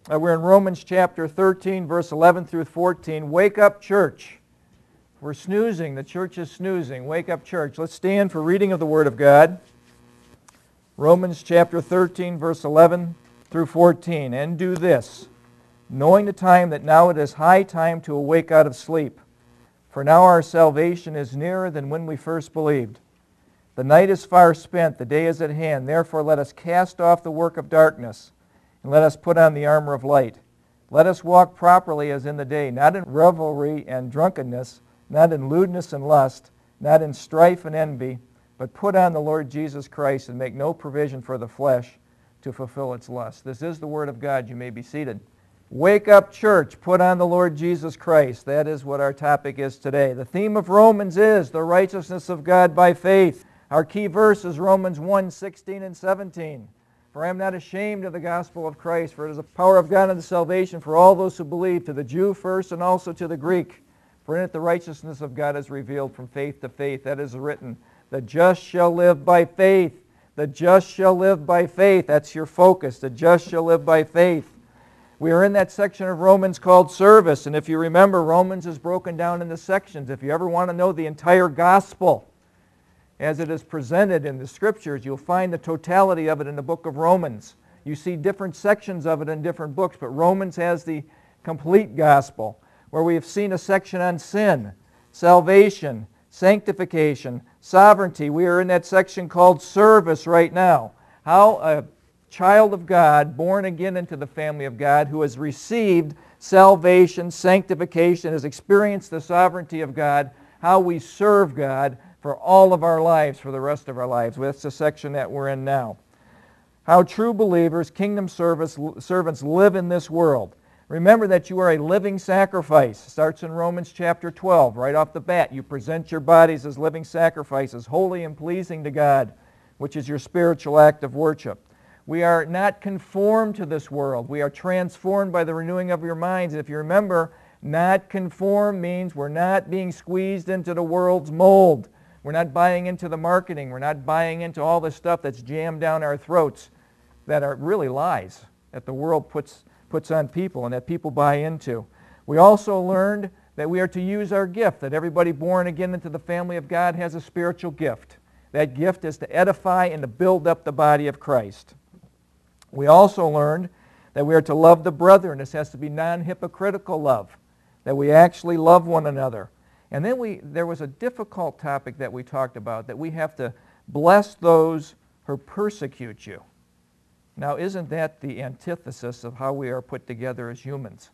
We're in Romans chapter 13, verse 11 through 14. Wake up, church. We're snoozing. The church is snoozing. Wake up, church. Let's stand for reading of the Word of God. Romans chapter 13, verse 11 through 14. And do this, knowing the time that now it is high time to awake out of sleep. For now our salvation is nearer than when we first believed. The night is far spent, the day is at hand. Therefore let us cast off the work of darkness, and let us put on the armor of light. Let us walk properly as in the day, not in revelry and drunkenness, not in lewdness and lust, not in strife and envy, but put on the Lord Jesus Christ and make no provision for the flesh to fulfill its lust. This is the Word of God. You may be seated. Wake up, church. Put on the Lord Jesus Christ. That is what our topic is today. The theme of Romans is the righteousness of God by faith. Our key verse is Romans 1, 16 and 17. For I am not ashamed of the gospel of Christ, for it is the power of God unto salvation for all those who believe, to the Jew first and also to the Greek. For in it the righteousness of God is revealed from faith to faith. That is written, the just shall live by faith. The just shall live by faith. That's your focus. The just shall live by faith. We are in that section of Romans called service. And if you remember, Romans is broken down into sections. If you ever want to know the entire gospel as it is presented in the Scriptures, you'll find the totality of it in the book of Romans. You see different sections of it in different books, but Romans has the complete gospel, where we have seen a section on sin, salvation, sanctification, sovereignty. We are in that section called service right now. How a child of God, born again into the family of God, who has received salvation, sanctification, has experienced the sovereignty of God, how we serve God for all of our lives, for the rest of our lives. That's the section that we're in now. How true believers, kingdom servants live in this world. Remember that you are a living sacrifice. It starts in Romans chapter 12. Right off the bat, you present your bodies as living sacrifices, holy and pleasing to God, which is your spiritual act of worship. We are not conformed to this world. We are transformed by the renewing of your minds. And if you remember, not conform means we're not being squeezed into the world's mold. We're not buying into the marketing. We're not buying into all the stuff that's jammed down our throats that are really lies that the world puts on people and that people buy into. We also learned that we are to use our gift, that everybody born again into the family of God has a spiritual gift. That gift is to edify and to build up the body of Christ. We also learned that we are to love the brethren. This has to be non-hypocritical love, that we actually love one another. And then there was a difficult topic that we talked about, that we have to bless those who persecute you. Now, isn't that the antithesis of how we are put together as humans?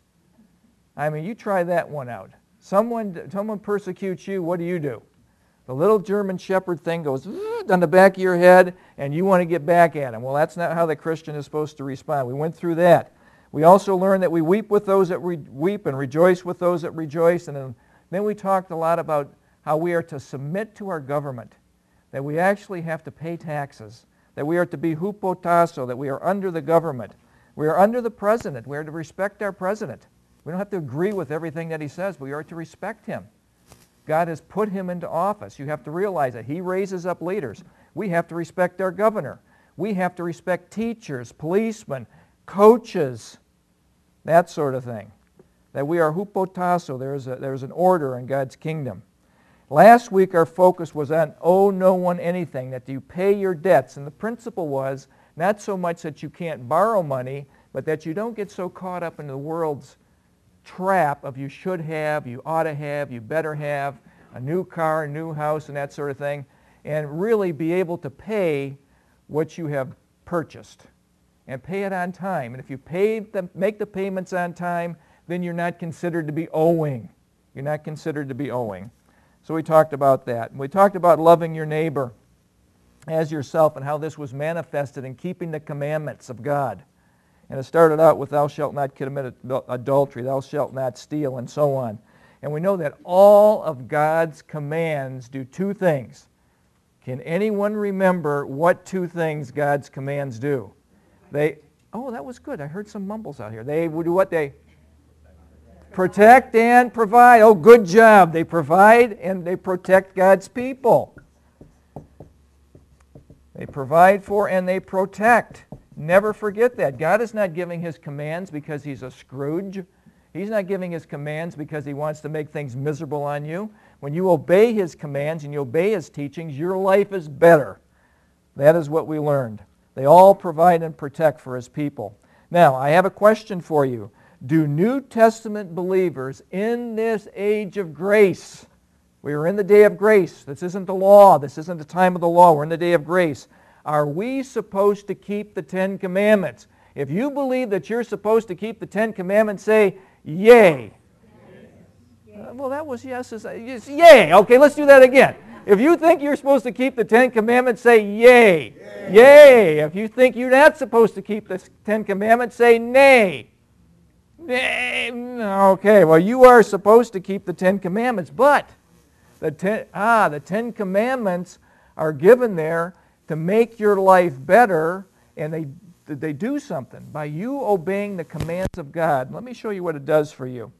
I mean, you try that one out. Someone persecutes you, what do? The little German shepherd thing goes on the back of your head, and you want to get back at him. Well, that's not how the Christian is supposed to respond. We went through that. We also learned that we weep with those that weep and rejoice with those that rejoice. And then we talked a lot about how we are to submit to our government, that we actually have to pay taxes, that we are to be hupotasso, that we are under the government. We are under the president. We are to respect our president. We don't have to agree with everything that he says, but we are to respect him. God has put him into office. You have to realize that he raises up leaders. We have to respect our governor. We have to respect teachers, policemen, coaches, that sort of thing. That we are hupotasso. There's an order in God's kingdom. Last week our focus was on owe no one anything, that you pay your debts. And the principle was not so much that you can't borrow money, but that you don't get so caught up in the world's trap of you should have, you ought to have, you better have, a new car, a new house, and that sort of thing, and really be able to pay what you have purchased and pay it on time. And if you make the payments on time, then you're not considered to be owing. You're not considered to be owing. So we talked about that. We talked about loving your neighbor as yourself and how this was manifested in keeping the commandments of God. And it started out with thou shalt not commit adultery, thou shalt not steal, and so on. And we know that all of God's commands do two things. Can anyone remember what two things God's commands do? Oh, that was good. I heard some mumbles out here. They would do what? They protect and provide. Oh, good job. They provide and they protect God's people. They provide for and they protect. Never forget that. God is not giving His commands because He's a Scrooge. He's not giving His commands because He wants to make things miserable on you. When you obey His commands and you obey His teachings, your life is better. That is what we learned. They all provide and protect for His people. Now, I have a question for you. Do New Testament believers in this age of grace, we are in the day of grace. This isn't the law. This isn't the time of the law. We're in the day of grace. Are we supposed to keep the Ten Commandments? If you believe that you're supposed to keep the Ten Commandments, say, yay. Well, that was yes. It's yay. Okay, let's do that again. If you think you're supposed to keep the Ten Commandments, say yay. Yay. Yay. If you think you're not supposed to keep the Ten Commandments, say nay. Nay. Okay, well, you are supposed to keep the Ten Commandments, but the Ten Commandments are given there to make your life better, and they do something. By you obeying the commands of God, let me show you what it does for you.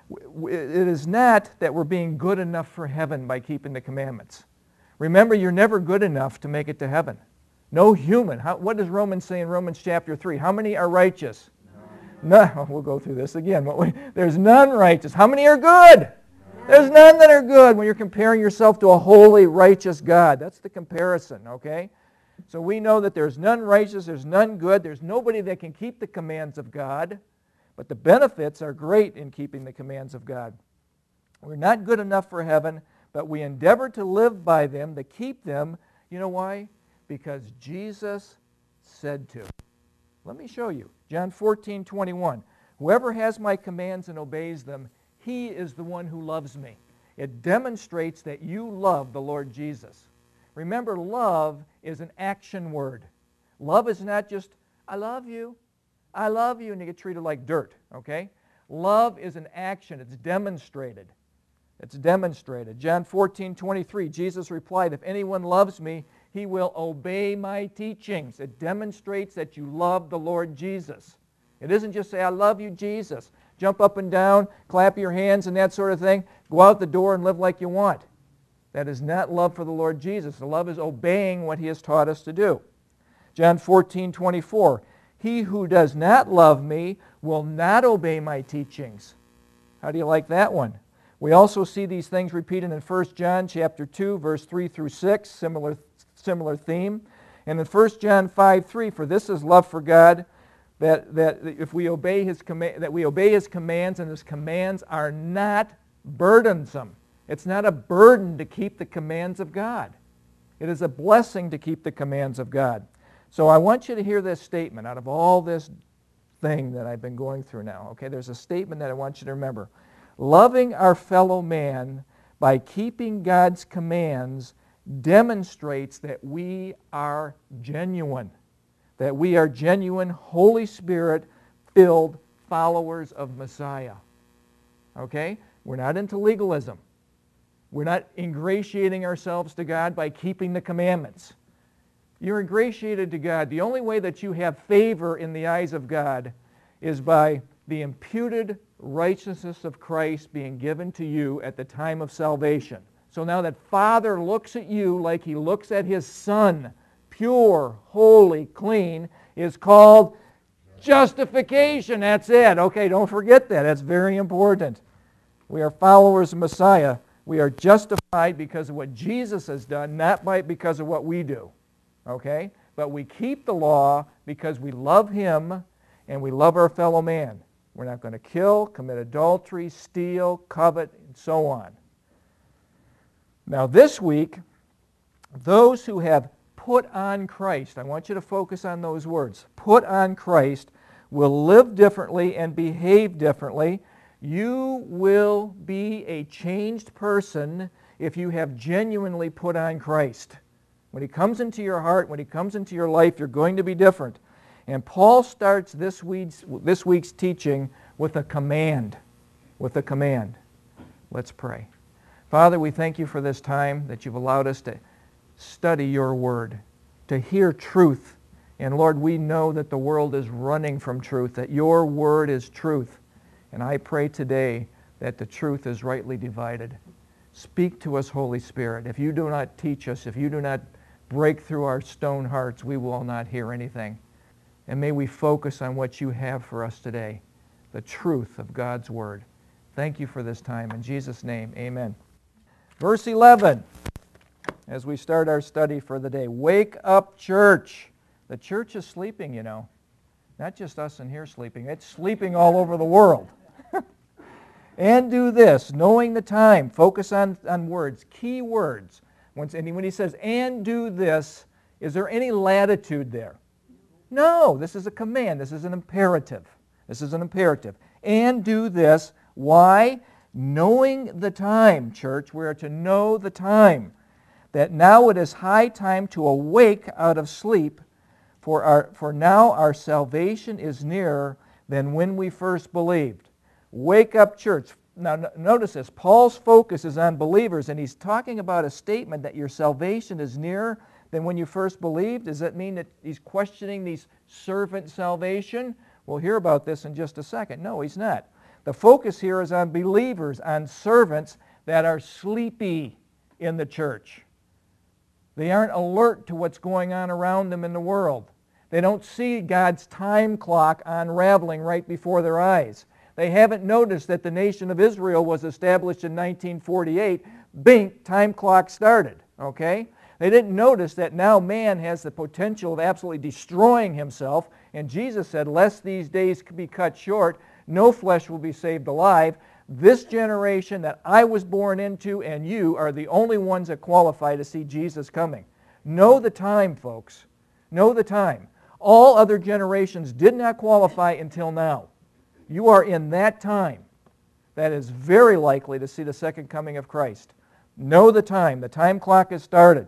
It is not that we're being good enough for heaven by keeping the commandments. Remember, you're never good enough to make it to heaven. No human. What does Romans say in Romans chapter 3? How many are righteous? None. We'll go through this again. There's none righteous. How many are good? There's none that are good when you're comparing yourself to a holy, righteous God. That's the comparison, okay? So we know that there's none righteous, there's none good, there's nobody that can keep the commands of God, but the benefits are great in keeping the commands of God. We're not good enough for heaven, but we endeavor to live by them, to keep them. You know why? Because Jesus said to. Let me show you. John 14:21. Whoever has my commands and obeys them, he is the one who loves me. It demonstrates that you love the Lord Jesus. Remember, love is an action word. Love is not just, I love you, and you get treated like dirt, okay? Love is an action. It's demonstrated. It's demonstrated. John 14:23, Jesus replied, if anyone loves me, he will obey my teachings. It demonstrates that you love the Lord Jesus. It isn't just say, I love you, Jesus. Jump up and down, clap your hands and that sort of thing. Go out the door and live like you want. That is not love for the Lord Jesus. The love is obeying what He has taught us to do. John 14:24, he who does not love me will not obey my teachings. How do you like that one? We also see these things repeated in 1 John chapter 2, verse 3 through 6, similar theme. And in 1 John 5:3, for this is love for God, that if we obey His commands, and His commands are not burdensome. It's not a burden to keep the commands of God. It is a blessing to keep the commands of God. So I want you to hear this statement out of all this thing that I've been going through now. Okay, there's a statement that I want you to remember. Loving our fellow man by keeping God's commands demonstrates that we are genuine. That we are genuine, Holy Spirit-filled followers of Messiah. Okay? We're not into legalism. We're not ingratiating ourselves to God by keeping the commandments. You're ingratiated to God. The only way that you have favor in the eyes of God is by the imputed righteousness of Christ being given to you at the time of salvation. So now that Father looks at you like He looks at His Son, pure, holy, clean, is called justification. That's it. Okay, don't forget that. That's very important. We are followers of Messiah. We are justified because of what Jesus has done, not because of what we do. Okay? But we keep the law because we love Him and we love our fellow man. We're not going to kill, commit adultery, steal, covet, and so on. Now this week, those who have put on Christ, I want you to focus on those words, put on Christ, will live differently and behave differently. You will be a changed person if you have genuinely put on Christ. When He comes into your heart, when He comes into your life, you're going to be different. And Paul starts this week's teaching with a command. With a command. Let's pray. Father, we thank You for this time that You've allowed us to study Your Word, to hear truth. And Lord, we know that the world is running from truth, that Your Word is truth. And I pray today that the truth is rightly divided. Speak to us, Holy Spirit. If You do not teach us, if You do not break through our stone hearts, we will not hear anything. And may we focus on what you have for us today, the truth of God's Word. Thank you for this time. In Jesus' name, amen. Verse 11, as we start our study for the day. Wake up, church. The church is sleeping, you know. Not just us in here sleeping. It's sleeping all over the world. And do this, knowing the time. Focus on words, key words. When he says, and do this, is there any latitude there? No, this is a command. This is an imperative. This is an imperative. And do this. Why? Knowing the time, church. We are to know the time. That now it is high time to awake out of sleep, for now our salvation is nearer than when we first believed. Wake up, church. Now notice this. Paul's focus is on believers, and he's talking about a statement that your salvation is nearer than when you first believed. Does that mean that he's questioning these servant salvation? We'll hear about this in just a second. No, he's not. The focus here is on believers, on servants that are sleepy in the church. They aren't alert to what's going on around them in the world. They don't see God's time clock unraveling right before their eyes. They haven't noticed that the nation of Israel was established in 1948. Bink, time clock started, okay? They didn't notice that now man has the potential of absolutely destroying himself, and Jesus said, lest these days be cut short, no flesh will be saved alive. This generation that I was born into and you are the only ones that qualify to see Jesus coming. Know the time, folks. Know the time. All other generations did not qualify until now. You are in that time that is very likely to see the second coming of Christ. Know the time. The time clock has started.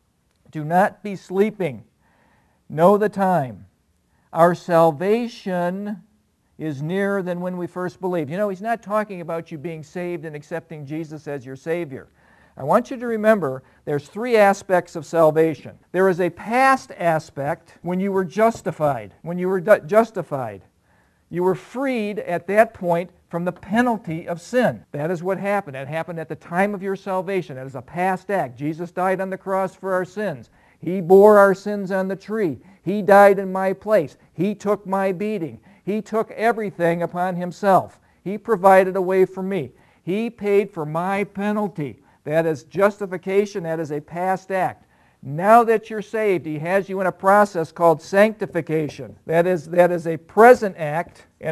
Do not be sleeping. Know the time. Our salvation is nearer than when we first believed. You know, he's not talking about you being saved and accepting Jesus as your Savior. I want you to remember there's three aspects of salvation. There is a past aspect when you were justified. When you were justified. You were freed at that point from the penalty of sin. That is what happened. It happened at the time of your salvation. It is a past act. Jesus died on the cross for our sins. He bore our sins on the tree. He died in my place. He took my beating. He took everything upon himself. He provided a way for me. He paid for my penalty. That is justification. That is a past act. Now that you're saved, he has you in a process called sanctification. That is a present act, and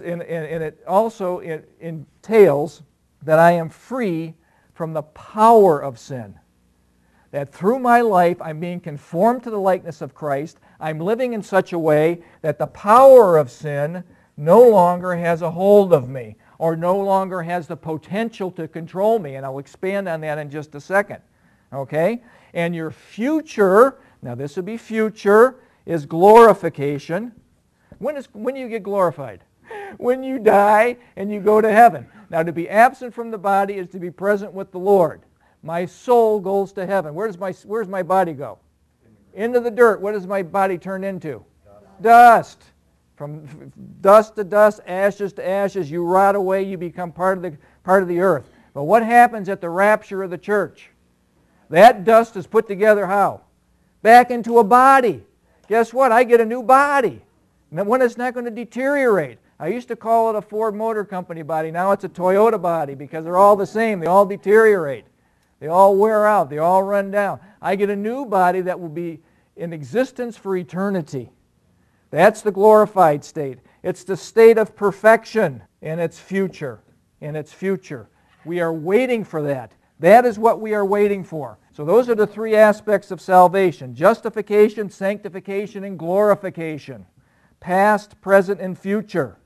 it also entails that I am free from the power of sin. That through my life I'm being conformed to the likeness of Christ. I'm living in such a way that the power of sin no longer has a hold of me or no longer has the potential to control me, and I'll expand on that in just a second. Okay? And your future, now this would be future, is glorification. When you get glorified? When you die and you go to heaven. Now to be absent from the body is to be present with the Lord. My soul goes to heaven. Where's my body go? Into the dirt. What does my body turn into? Dust. From dust to dust, ashes to ashes, you rot away, you become part of the earth. But what happens at the rapture of the church? That dust is put together how? Back into a body. Guess what? I get a new body. And one that's not going to deteriorate. I used to call it a Ford Motor Company body. Now it's a Toyota body because they're all the same. They all deteriorate. They all wear out. They all run down. I get a new body that will be in existence for eternity. That's the glorified state. It's the state of perfection in its future. In its future. We are waiting for that. That is what we are waiting for. So those are the three aspects of salvation. Justification, sanctification, and glorification. Past, present, and future.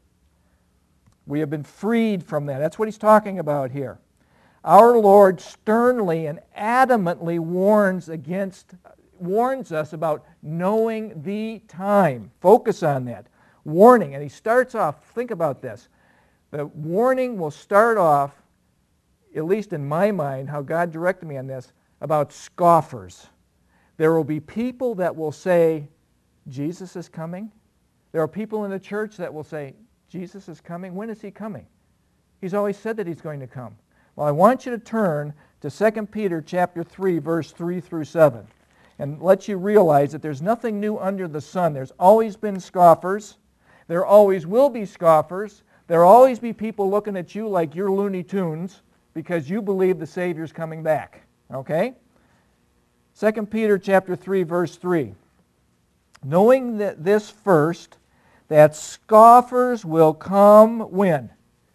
We have been freed from that. That's what he's talking about here. Our Lord sternly and adamantly warns us about knowing the time. Focus on that. Warning. And he starts off, think about this. The warning will start off, at least in my mind, how God directed me on this, about scoffers. There will be people that will say, Jesus is coming. There are people in the church that will say, Jesus is coming. When is he coming? He's always said that he's going to come. Well, I want you to turn to 2 Peter chapter 3, verse 3 through 7. and lets you realize that there's nothing new under the sun. There's always been scoffers. There always will be scoffers. There will always be people looking at you like you're Looney Tunes because you believe the Savior's coming back. Okay? 2 Peter chapter 3, verse 3. Knowing that this first, that scoffers will come when?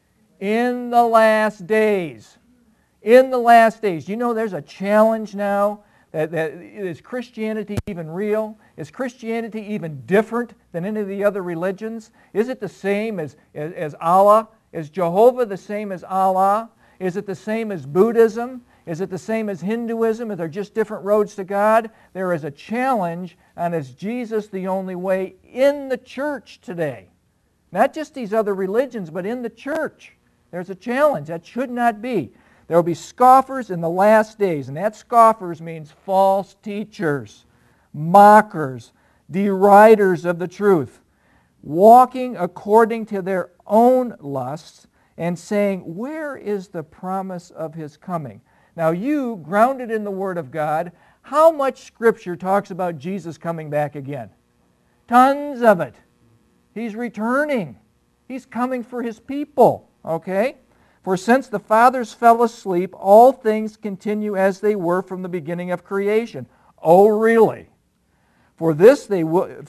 In the last days. In the last days. You know there's a challenge now. That is Christianity even real? Is Christianity even different than any of the other religions? Is it the same as Allah? Is Jehovah the same as Allah? Is it the same as Buddhism? Is it the same as Hinduism? Are there just different roads to God? There is a challenge, and is Jesus the only way in the church today? Not just these other religions, but in the church. There's a challenge. That should not be. There will be scoffers in the last days, and that scoffers means false teachers, mockers, deriders of the truth, walking according to their own lusts and saying, where is the promise of His coming? Now you, grounded in the Word of God, how much Scripture talks about Jesus coming back again? Tons of it. He's returning. He's coming for His people, okay? For since the fathers fell asleep, all things continue as they were from the beginning of creation. Oh, really? For this they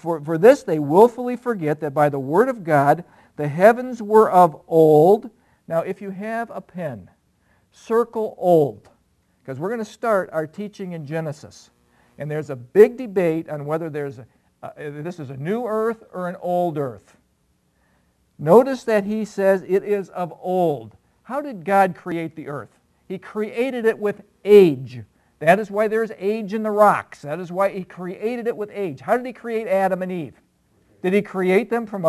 willfully forget that by the word of God the heavens were of old. Now, if you have a pen, circle old, because we're going to start our teaching in Genesis. And there's a big debate on whether this is a new earth or an old earth. Notice that he says it is of old. How did God create the earth? He created it with age. That is why there's age in the rocks. That is why He created it with age. How did He create Adam and Eve? Did He create them from a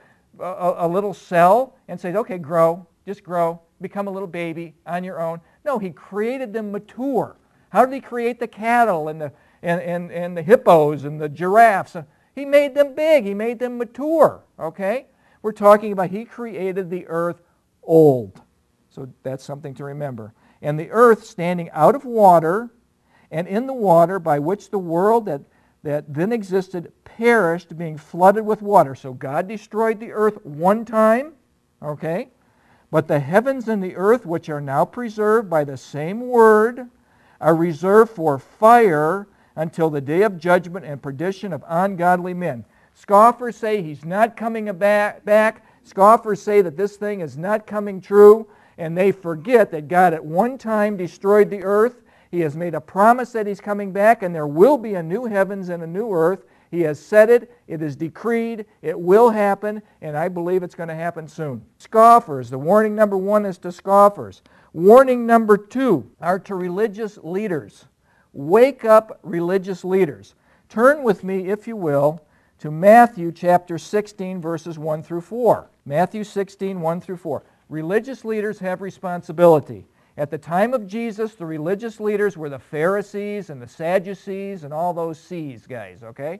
little cell and say, okay, grow, just grow, become a little baby on your own? No, He created them mature. How did He create the cattle and the hippos and the giraffes? He made them big. He made them mature. Okay? We're talking about He created the earth old. So that's something to remember. And the earth standing out of water, and in the water by which the world that then existed perished, being flooded with water. So God destroyed the earth one time, okay? But the heavens and the earth, which are now preserved by the same word, are reserved for fire until the day of judgment and perdition of ungodly men. Scoffers say He's not coming back. Scoffers say that this thing is not coming true. And they forget that God at one time destroyed the earth. He has made a promise that He's coming back, and there will be a new heavens and a new earth. He has said it. It is decreed. It will happen, and I believe it's going to happen soon. Scoffers. The warning number 1 is to scoffers. Warning number 2 are to religious leaders. Wake up, religious leaders. Turn with me, if you will, to Matthew chapter 16, verses 1 through 4. Matthew 16, 1 through 4. Religious leaders have responsibility. At the time of Jesus, the religious leaders were the Pharisees and the Sadducees and all those C's guys, okay?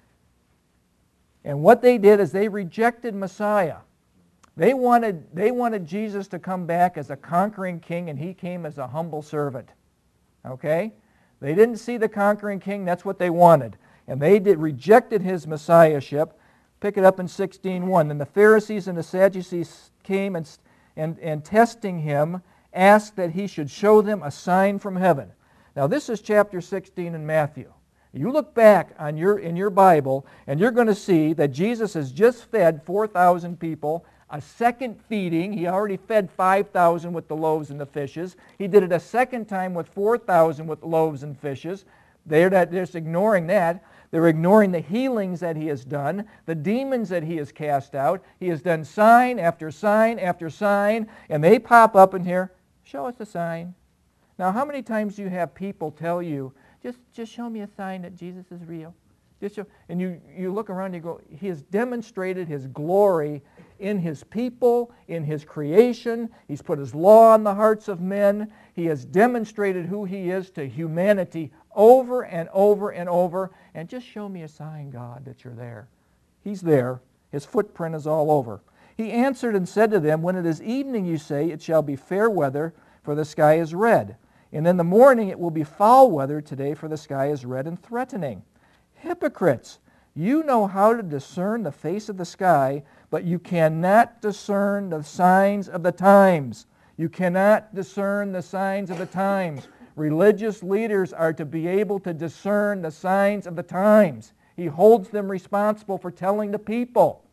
And what they did is they rejected Messiah. They wanted Jesus to come back as a conquering king, and He came as a humble servant, okay? They didn't see the conquering king. That's what they wanted. And they rejected His messiahship. Pick it up in 16:1. Then the Pharisees and the Sadducees came and testing Him, asked that He should show them a sign from heaven. Now this is chapter 16 in Matthew. You look back in your Bible, and you're going to see that Jesus has just fed 4,000 people, a second feeding. He already fed 5,000 with the loaves and the fishes. He did it a second time with 4,000 with loaves and fishes. They're just ignoring that. They're ignoring the healings that He has done, the demons that He has cast out. He has done sign after sign after sign, and they pop up in here, show us a sign. Now, how many times do you have people tell you, just show me a sign that Jesus is real? And you look around and you go, He has demonstrated His glory in His people, in His creation. He's put His law on the hearts of men. He has demonstrated who He is to humanity over and over and over. And just show me a sign, God, that you're there. He's there. His footprint is all over. He answered and said to them, when it is evening, you say, it shall be fair weather, for the sky is red. And in the morning it will be foul weather today, for the sky is red and threatening. Hypocrites, you know how to discern the face of the sky, but you cannot discern the signs of the times. You cannot discern the signs of the times. Religious leaders are to be able to discern the signs of the times. He holds them responsible for telling the people.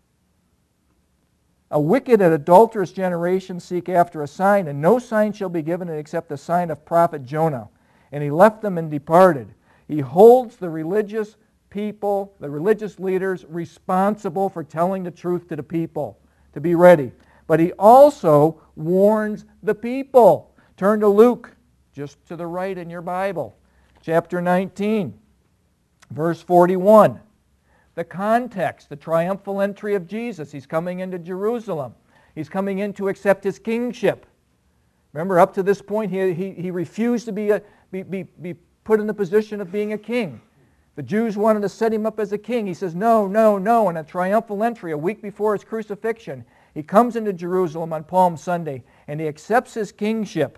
A wicked and adulterous generation seek after a sign, and no sign shall be given except the sign of prophet Jonah. And he left them and departed. He holds the religious people, the religious leaders, responsible for telling the truth to the people, to be ready. But he also warns the people. Turn to Luke, just to the right in your Bible, chapter 19, verse 41. The context, the triumphal entry of Jesus. He's coming into Jerusalem. He's coming in to accept his kingship. Remember, up to this point, he refused to be put in the position of being a king. The Jews wanted to set him up as a king. He says, no, no, no. And a triumphal entry, a week before his crucifixion, he comes into Jerusalem on Palm Sunday, and he accepts his kingship.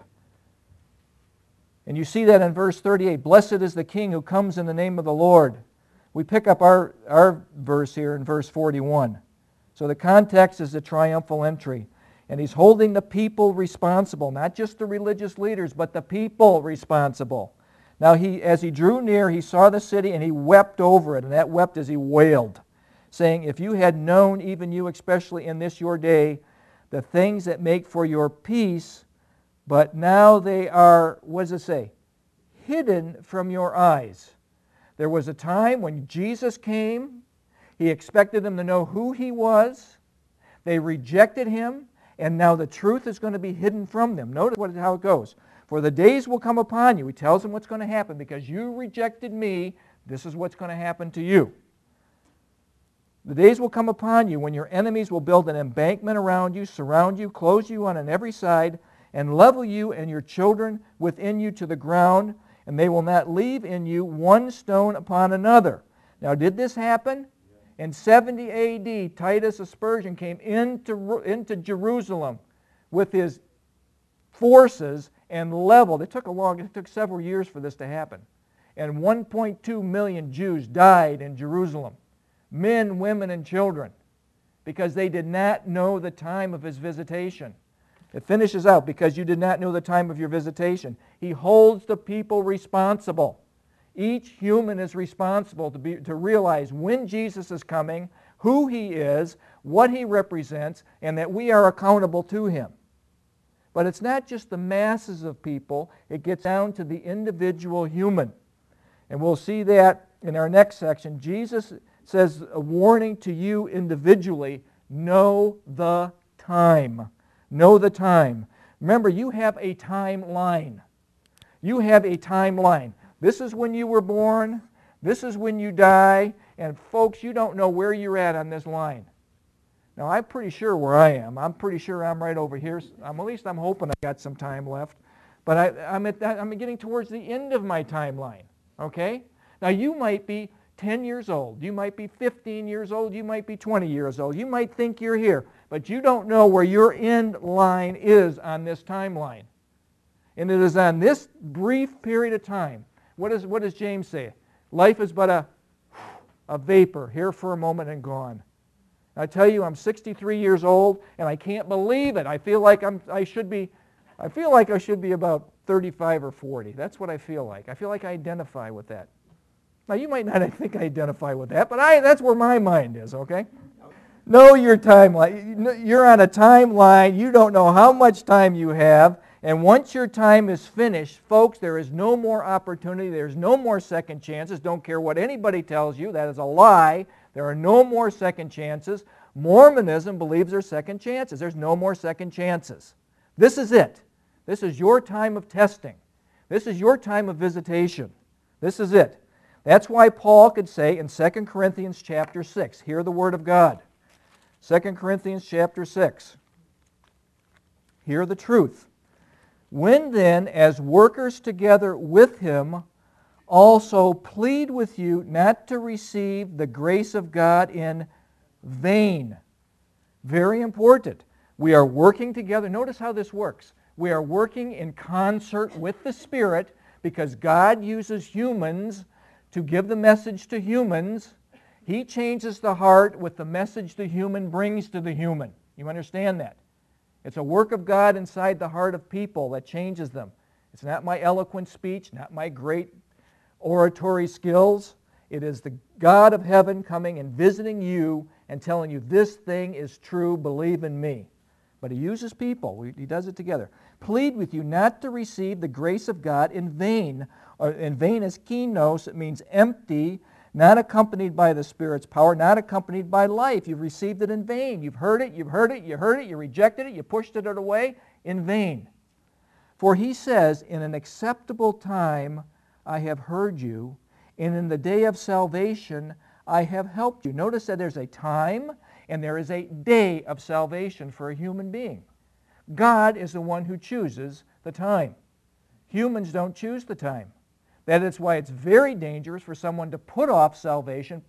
And you see that in verse 38. Blessed is the King who comes in the name of the Lord. We pick up our verse here in verse 41. So the context is the triumphal entry. And he's holding the people responsible, not just the religious leaders, but the people responsible. Now, as he drew near, he saw the city, and he wept over it. And that wept as he wailed, saying, if you had known, even you especially in this your day, the things that make for your peace, but now they are, what does it say? Hidden from your eyes. There was a time when Jesus came. He expected them to know who he was. They rejected him, and now the truth is going to be hidden from them. Notice how it goes. For the days will come upon you. He tells them what's going to happen. Because you rejected me, this is what's going to happen to you. The days will come upon you when your enemies will build an embankment around you, surround you, close you on every side, and level you and your children within you to the ground, and they will not leave in you one stone upon another. Now, did this happen? In 70 A.D., Titus Aspersion came into Jerusalem with his forces and leveled. It took several years for this to happen. And 1.2 million Jews died in Jerusalem. Men, women, and children, because they did not know the time of his visitation. It finishes out, because you did not know the time of your visitation. He holds the people responsible. Each human is responsible to realize when Jesus is coming, who he is, what he represents, and that we are accountable to him. But it's not just the masses of people. It gets down to the individual human. And we'll see that in our next section. Jesus says a warning to you individually, know the time. Know the time. Remember, you have a timeline. You have a timeline. This is when you were born. This is when you die. And folks, you don't know where you're at on this line. Now, I'm pretty sure where I am. I'm pretty sure I'm right over here. At least I'm hoping I got some time left. But I'm getting towards the end of my timeline. Okay? Now, you might be 10 years old. You might be 15 years old. You might be 20 years old. You might think you're here. But you don't know where your end line is on this timeline. And it is on this brief period of time. What does James say? Life is but a vapor, here for a moment and gone. I tell you, I'm 63 years old, and I can't believe it. I feel like I should be about 35 or 40. That's what I feel like. I feel like I identify with that. Now, you might not think I identify with that, but that's where my mind is, okay? Know your timeline. You're on a timeline. You don't know how much time you have. And once your time is finished, folks, there is no more opportunity. There's no more second chances. Don't care what anybody tells you. That is a lie. There are no more second chances. Mormonism believes there's second chances. There's no more second chances. This is it. This is your time of testing. This is your time of visitation. This is it. That's why Paul could say in 2 Corinthians chapter 6, hear the word of God. 2 Corinthians chapter 6. Hear the truth. When then, as workers together with him, also plead with you not to receive the grace of God in vain. Very important. We are working together. Notice how this works. We are working in concert with the Spirit because God uses humans to give the message to humans. He changes the heart with the message the human brings to the human. You understand that? It's a work of God inside the heart of people that changes them. It's not my eloquent speech, not my great oratory skills. It is the God of heaven coming and visiting you and telling you this thing is true, believe in me. But He uses people. He does it together. Plead with you not to receive the grace of God in vain. In vain is kinos. It means empty, not accompanied by the Spirit's power, not accompanied by life. You've received it in vain. You've heard it, you rejected it, you pushed it away in vain. For He says, in an acceptable time I have heard you, and in the day of salvation I have helped you. Notice that there's a time and there is a day of salvation for a human being. God is the one who chooses the time. Humans don't choose the time. That is why it's very dangerous for someone to put off salvation,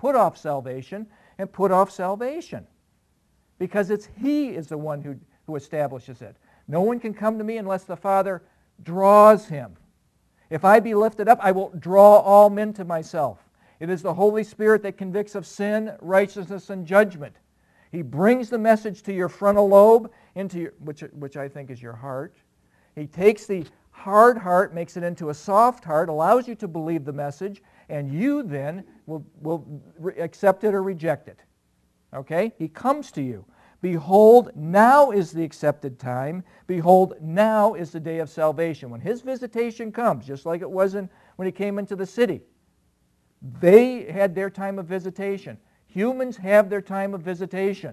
and put off salvation. Because He is the one who establishes it. No one can come to me unless the Father draws him. If I be lifted up, I will draw all men to myself. It is the Holy Spirit that convicts of sin, righteousness, and judgment. He brings the message to your frontal lobe, which I think is your heart. He takes the hard heart, makes it into a soft heart, allows you to believe the message, and you then will accept it or reject it. Okay? He comes to you. Behold, now is the accepted time. Behold, now is the day of salvation. When His visitation comes, just like it was when He came into the city, they had their time of visitation. Humans have their time of visitation.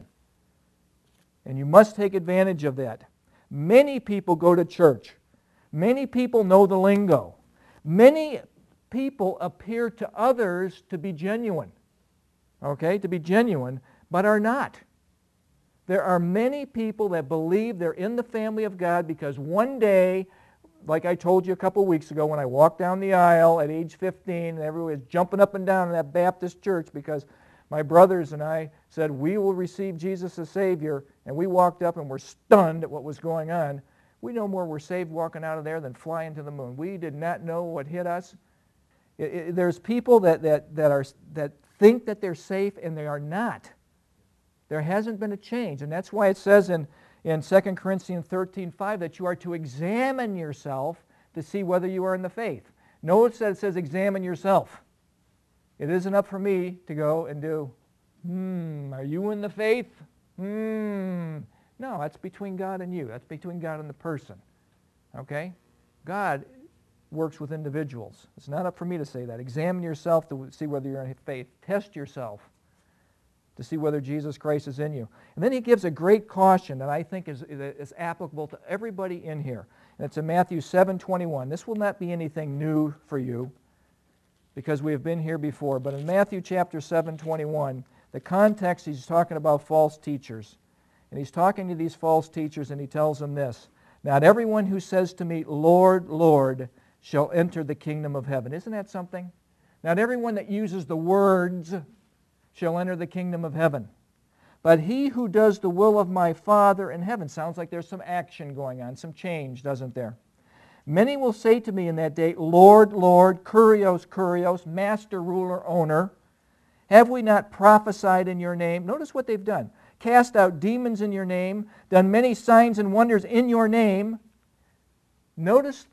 And you must take advantage of that. Many people go to church. Many people know the lingo. Many people appear to others to be genuine. Okay, to be genuine, but are not. There are many people that believe they're in the family of God because one day, like I told you a couple weeks ago, when I walked down the aisle at age 15, and everyone was jumping up and down in that Baptist church because my brothers and I said, we will receive Jesus as Savior, and we walked up and were stunned at what was going on. We no more were saved walking out of there than flying to the moon. We did not know what hit us. There's people that think that they're safe, and they are not. There hasn't been a change, and that's why it says in 2 Corinthians 13:5 that you are to examine yourself to see whether you are in the faith. Notice that it says examine yourself. It isn't up for me to go and do, are you in the faith? No, that's between God and you. That's between God and the person. Okay? God works with individuals. It's not up for me to say that. Examine yourself to see whether you're in faith. Test yourself to see whether Jesus Christ is in you. And then He gives a great caution that I think is applicable to everybody in here. And it's in Matthew 7:21. This will not be anything new for you because we have been here before. But in Matthew chapter 7:21, the context, He's talking about false teachers. And He's talking to these false teachers, and He tells them this: not everyone who says to me, Lord, Lord, shall enter the kingdom of heaven. Isn't that something? Not everyone that uses the words shall enter the kingdom of heaven, but he who does the will of my Father in heaven. Sounds like there's some action going on, some change, doesn't there? Many will say to me in that day, Lord, Lord, Kurios, Kurios, Master, Ruler, Owner, have we not prophesied in your name? Notice what they've done. Cast out demons in your name, done many signs and wonders in your name. Notice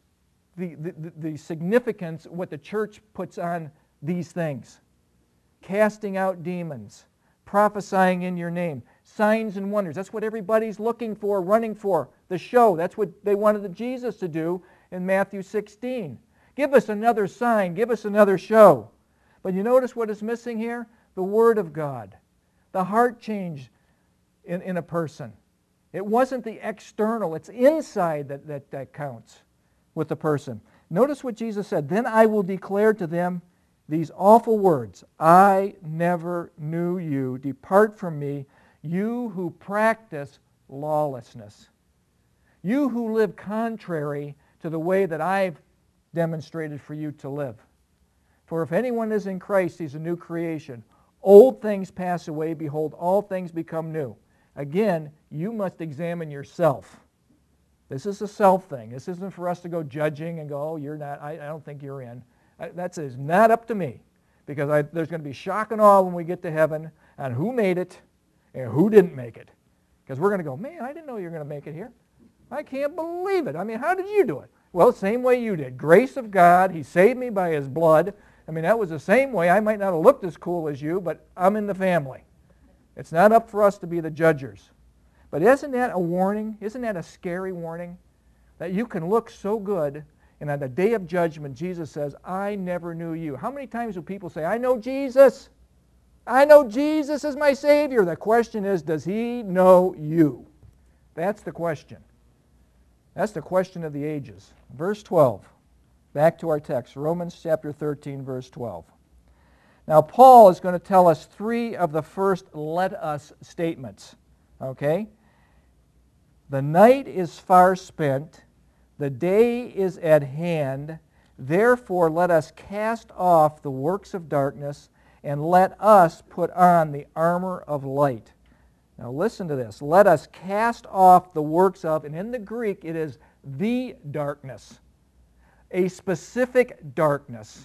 the significance, what the church puts on these things. Casting out demons, prophesying in your name, signs and wonders. That's what everybody's looking for, running for, the show. That's what they wanted Jesus to do in Matthew 16. Give us another sign, give us another show. But you notice what is missing here? The Word of God. The heart change in a person. It wasn't the external, it's inside that counts with the person. Notice what Jesus said, then I will declare to them these awful words, I never knew you. Depart from me, you who practice lawlessness. You who live contrary to the way that I've demonstrated for you to live. For if anyone is in Christ, he's a new creation. Old things pass away, behold, all things become new. Again, you must examine yourself. This is a self thing. This isn't for us to go judging and go, oh, you're not, I don't think you're in. That is not up to me, because there's going to be shock and awe when we get to heaven on who made it and who didn't make it. Because we're going to go, man, I didn't know you were going to make it here. I can't believe it. I mean, how did you do it? Well, the same way you did. Grace of God. He saved me by His blood. I mean, that was the same way. I might not have looked as cool as you, but I'm in the family. It's not up for us to be the judgers. But isn't that a warning? Isn't that a scary warning? That you can look so good, and on the day of judgment, Jesus says, I never knew you. How many times do people say, I know Jesus? I know Jesus is my Savior. The question is, does He know you? That's the question. That's the question of the ages. Verse 12. Back to our text, Romans chapter 13, verse 12. Now, Paul is going to tell us 3 of the first let us statements. Okay? The night is far spent, the day is at hand, therefore let us cast off the works of darkness and let us put on the armor of light. Now listen to this. Let us cast off the works of, and in the Greek it is the darkness, a specific darkness.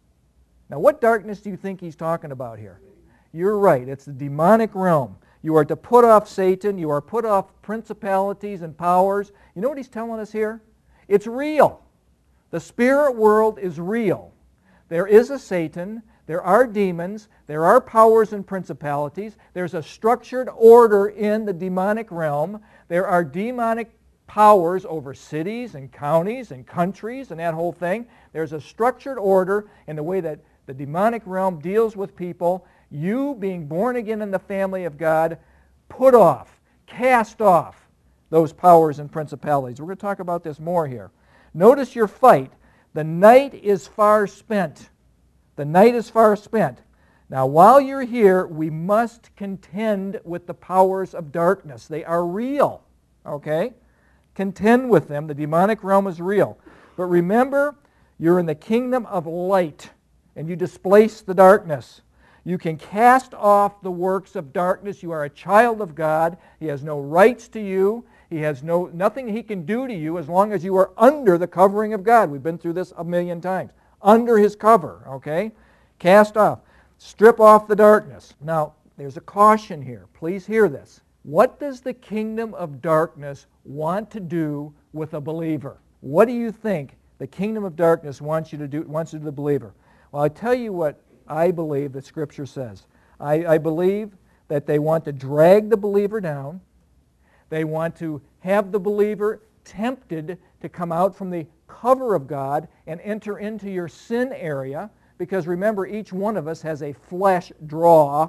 Now what darkness do you think he's talking about here? You're right, it's the demonic realm. You are to put off Satan. You are put off principalities and powers. You know what he's telling us here? It's real. The spirit world is real. There is a Satan. There are demons. There are powers and principalities. There's a structured order in the demonic realm. There are demonic powers over cities and counties and countries and that whole thing. There's a structured order in the way that the demonic realm deals with people. You, being born again in the family of God, put off, cast off those powers and principalities. We're going to talk about this more here. Notice your fight. The night is far spent. The night is far spent. Now, while you're here, we must contend with the powers of darkness. They are real, okay? Contend with them. The demonic realm is real. But remember, you're in the kingdom of light, and you displace the darkness. You can cast off the works of darkness. You are a child of God. He has no rights to you. He has nothing He can do to you as long as you are under the covering of God. We've been through this a million times. Under His cover, okay? Cast off. Strip off the darkness. Now, there's a caution here. Please hear this. What does the kingdom of darkness want to do with a believer? What do you think the kingdom of darkness wants you to do to the believer? Well, I tell you what I believe that Scripture says. I believe that they want to drag the believer down. They want to have the believer tempted to come out from the cover of God and enter into your sin area, because remember, each one of us has a flesh draw.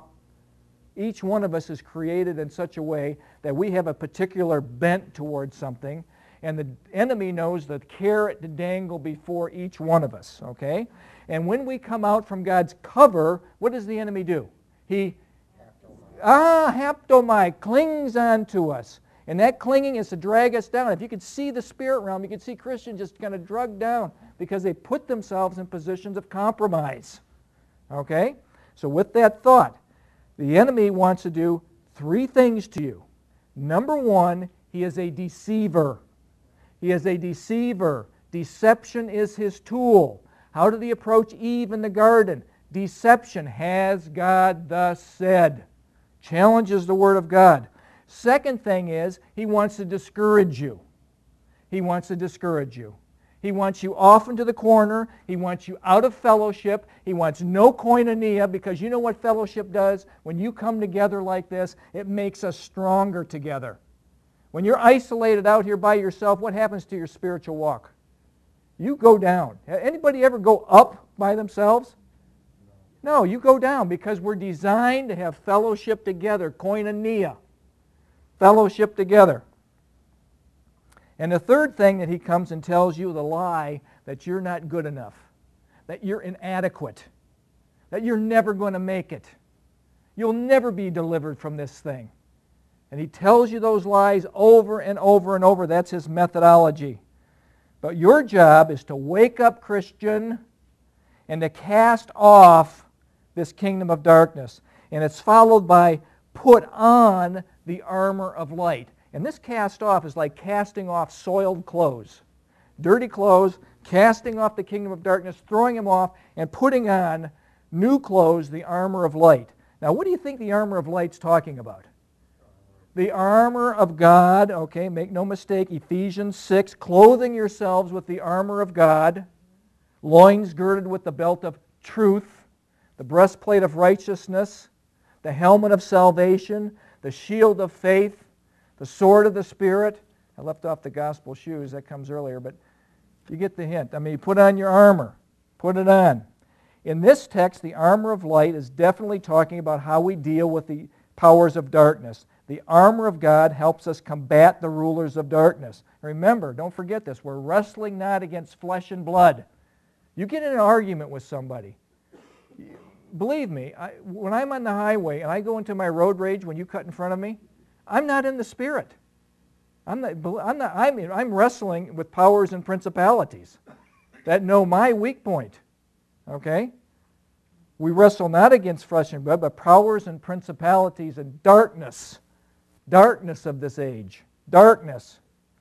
Each one of us is created in such a way that we have a particular bent towards something, and the enemy knows the carrot to dangle before each one of us, okay? And when we come out from God's cover, what does the enemy do? He, haptomai, clings on to us. And that clinging is to drag us down. If you could see the spirit realm, you could see Christians just kind of drugged down because they put themselves in positions of compromise. Okay? So with that thought, the enemy wants to do 3 things to you. Number 1, he is a deceiver. He is a deceiver. Deception is his tool. How did he approach Eve in the garden? Deception. Has God thus said? Challenges the Word of God. Second thing is, he wants to discourage you. He wants to discourage you. He wants you off into the corner. He wants you out of fellowship. He wants no koinonia, because you know what fellowship does? When you come together like this, it makes us stronger together. When you're isolated out here by yourself, what happens to your spiritual walk? You go down. Anybody ever go up by themselves? No, you go down, because we're designed to have fellowship together, koinonia. Fellowship together. And the third thing that he comes and tells you, the lie that you're not good enough, that you're inadequate, that you're never going to make it. You'll never be delivered from this thing. And he tells you those lies over and over and over. That's his methodology. But your job is to wake up, Christian, and to cast off this kingdom of darkness. And it's followed by put on the armor of light. And this cast off is like casting off soiled clothes. Dirty clothes, casting off the kingdom of darkness, throwing them off, and putting on new clothes, the armor of light. Now, what do you think the armor of light's talking about? The armor of God, okay, make no mistake, Ephesians 6, clothing yourselves with the armor of God, loins girded with the belt of truth, the breastplate of righteousness, the helmet of salvation, the shield of faith, the sword of the Spirit. I left off the gospel shoes, that comes earlier, but you get the hint. I mean, you put on your armor, put it on. In this text, the armor of light is definitely talking about how we deal with the powers of darkness. The armor of God helps us combat the rulers of darkness. Remember, don't forget this, we're wrestling not against flesh and blood. You get in an argument with somebody. Believe me, when I'm on the highway and I go into my road rage when you cut in front of me, I'm not in the Spirit. I'm wrestling with powers and principalities that know my weak point. Okay? We wrestle not against flesh and blood, but powers and principalities and darkness. Darkness of this age. Darkness.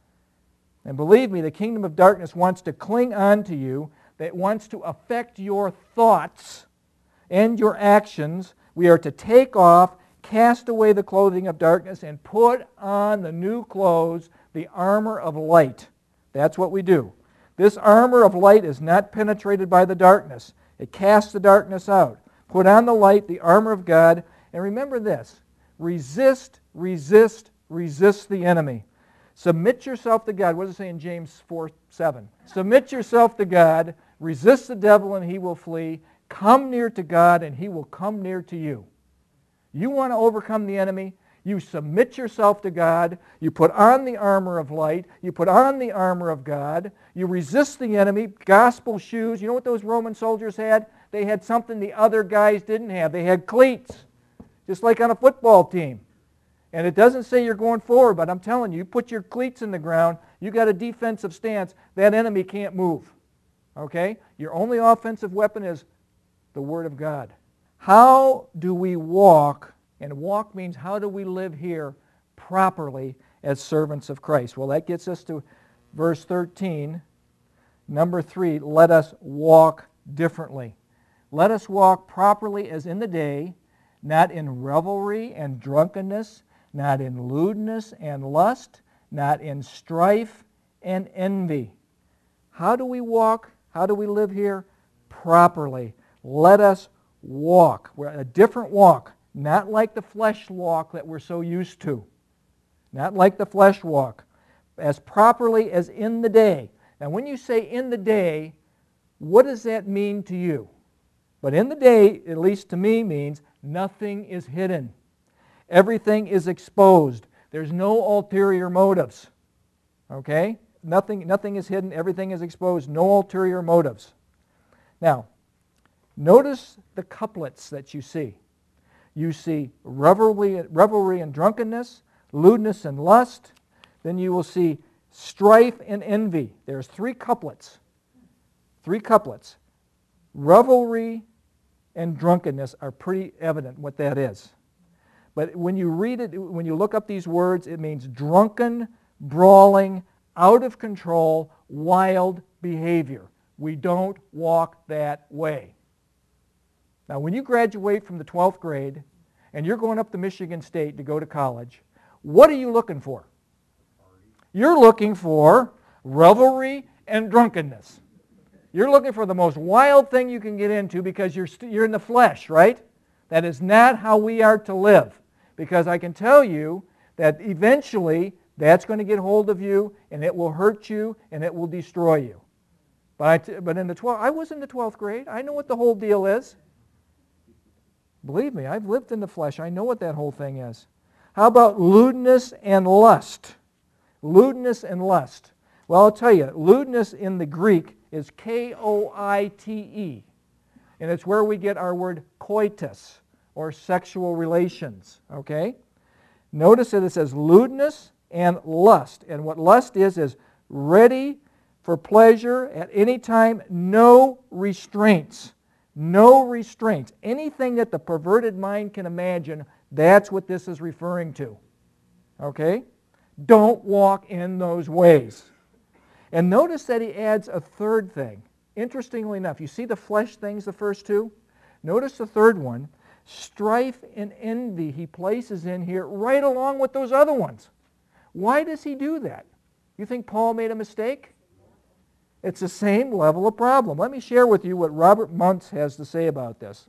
And believe me, the kingdom of darkness wants to cling on to you. That wants to affect your thoughts and your actions. We are to take off, cast away the clothing of darkness, and put on the new clothes, the armor of light. That's what we do. This armor of light is not penetrated by the darkness. It casts the darkness out. Put on the light, the armor of God, and remember this. Resist, resist, resist the enemy. Submit yourself to God. What does it say in James 4:7? Submit yourself to God, resist the devil and he will flee. Come near to God and he will come near to you. You want to overcome the enemy? You submit yourself to God. You put on the armor of light. You put on the armor of God. You resist the enemy. Gospel shoes. You know what those Roman soldiers had? They had something the other guys didn't have. They had cleats, just like on a football team. And it doesn't say you're going forward, but I'm telling you, you put your cleats in the ground, you got a defensive stance, that enemy can't move. Okay? Your only offensive weapon is the Word of God. How do we walk, and walk means how do we live here properly as servants of Christ? Well, that gets us to verse 13. Number 3, let us walk differently. Let us walk properly as in the day, not in revelry and drunkenness, not in lewdness and lust, not in strife and envy. How do we walk? How do we live here? Properly. Let us walk. We're a different walk, not like the flesh walk that we're so used to. Not like the flesh walk. As properly as in the day. Now when you say in the day, what does that mean to you? But in the day, at least to me, means nothing is hidden. Everything is exposed. There's no ulterior motives. Okay? Nothing is hidden. Everything is exposed. No ulterior motives. Now, notice the couplets that you see. You see revelry and drunkenness, lewdness and lust. Then you will see strife and envy. There's 3 couplets. 3 couplets. Revelry and drunkenness are pretty evident what that is. But when you read it, when you look up these words, it means drunken, brawling, out of control, wild behavior. We don't walk that way. Now, when you graduate from the 12th grade and you're going up to Michigan State to go to college, what are you looking for? You're looking for revelry and drunkenness. You're looking for the most wild thing you can get into because you're in the flesh, right? That is not how we are to live. Because I can tell you that eventually that's going to get hold of you and it will hurt you and it will destroy you. But in the 12th, I was in the 12th grade. I know what the whole deal is. Believe me, I've lived in the flesh. I know what that whole thing is. How about lewdness and lust? Lewdness and lust. Well, I'll tell you, lewdness in the Greek is K-O-I-T-E. And it's where we get our word coitus, or sexual relations. Okay? Notice that it says lewdness and lust. And what lust is ready for pleasure at any time, no restraints. No restraints. Anything that the perverted mind can imagine, that's what this is referring to. Okay? Don't walk in those ways. And notice that he adds a third thing. Interestingly enough, you see the flesh things, the first two? Notice the third one. Strife and envy he places in here right along with those other ones. Why does he do that? You think Paul made a mistake? It's the same level of problem. Let me share with you what Robert Muntz has to say about this.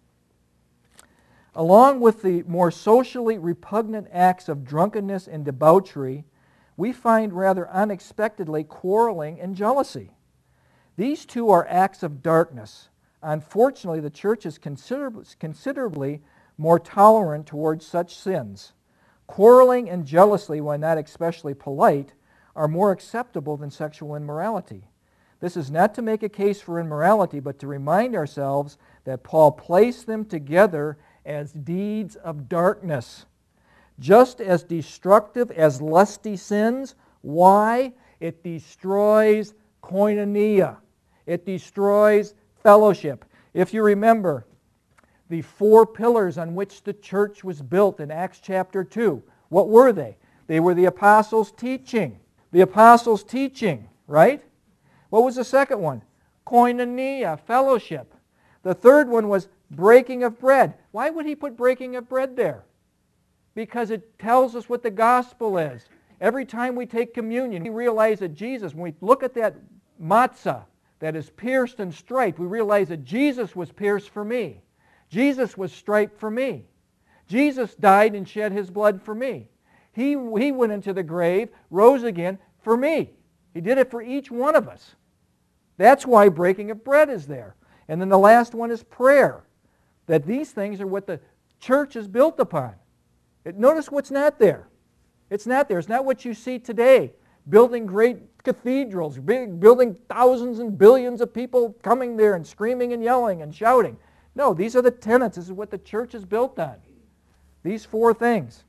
Along with the more socially repugnant acts of drunkenness and debauchery, we find rather unexpectedly quarreling and jealousy. These two are acts of darkness. Unfortunately, the church is considerably more tolerant towards such sins. Quarreling and jealousy, when not especially polite, are more acceptable than sexual immorality. This is not to make a case for immorality, but to remind ourselves that Paul placed them together as deeds of darkness. Just as destructive as lusty sins. Why? It destroys koinonia. It destroys fellowship. If you remember, the 4 pillars on which the church was built in Acts chapter 2, what were they? They were the apostles' teaching. The apostles' teaching, right? What was the second one? Koinonia, fellowship. The third one was breaking of bread. Why would he put breaking of bread there? Because it tells us what the gospel is. Every time we take communion, we realize that Jesus, when we look at that matzah that is pierced and striped, we realize that Jesus was pierced for me. Jesus was striped for me. Jesus died and shed his blood for me. He went into the grave, rose again for me. He did it for each one of us. That's why breaking of bread is there. And then the last one is prayer. That these things are what the church is built upon. Notice what's not there. It's not there. It's not what you see today. Building great cathedrals, building thousands and billions of people coming there and screaming and yelling and shouting. No, these are the tenets. This is what the church is built on. These 4 things.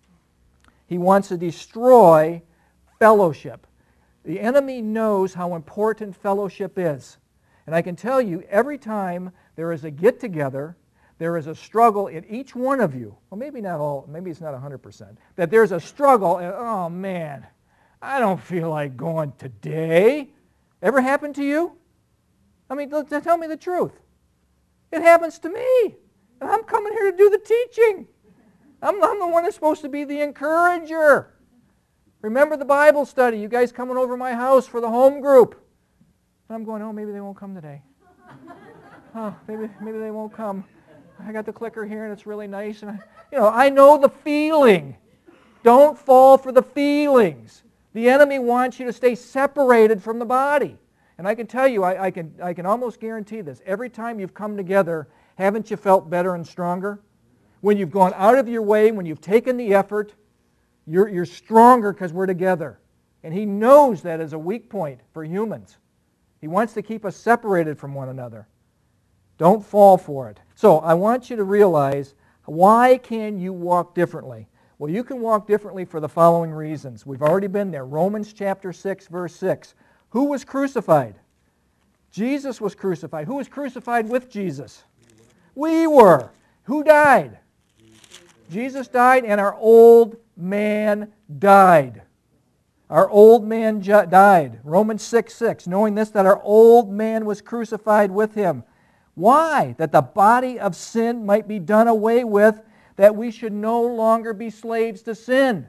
He wants to destroy fellowship. The enemy knows how important fellowship is. And I can tell you, every time there is a get-together, there is a struggle in each one of you. Well, maybe not all, maybe it's not 100%. That there's a struggle, and oh man, I don't feel like going today. Ever happened to you? I mean, tell me the truth. It happens to me. And I'm coming here to do the teaching. I'm the one that's supposed to be the encourager. Remember the Bible study. You guys coming over my house for the home group. And I'm going, oh, maybe they won't come today. Oh, maybe they won't come. I got the clicker here and it's really nice. And I know the feeling. Don't fall for the feelings. The enemy wants you to stay separated from the body. And I can tell you, I can almost guarantee this. Every time you've come together, haven't you felt better and stronger? When you've gone out of your way, when you've taken the effort, you're stronger because we're together. And he knows that as a weak point for humans. He wants to keep us separated from one another. Don't fall for it. So I want you to realize, why can you walk differently? Well, you can walk differently for the following reasons. We've already been there. Romans chapter 6, verse 6. Who was crucified? Jesus was crucified. Who was crucified with Jesus? We were. Who died? Jesus died, and our old man died. Our old man died. Romans 6:6. Knowing this, that our old man was crucified with him. Why? That the body of sin might be done away with, that we should no longer be slaves to sin.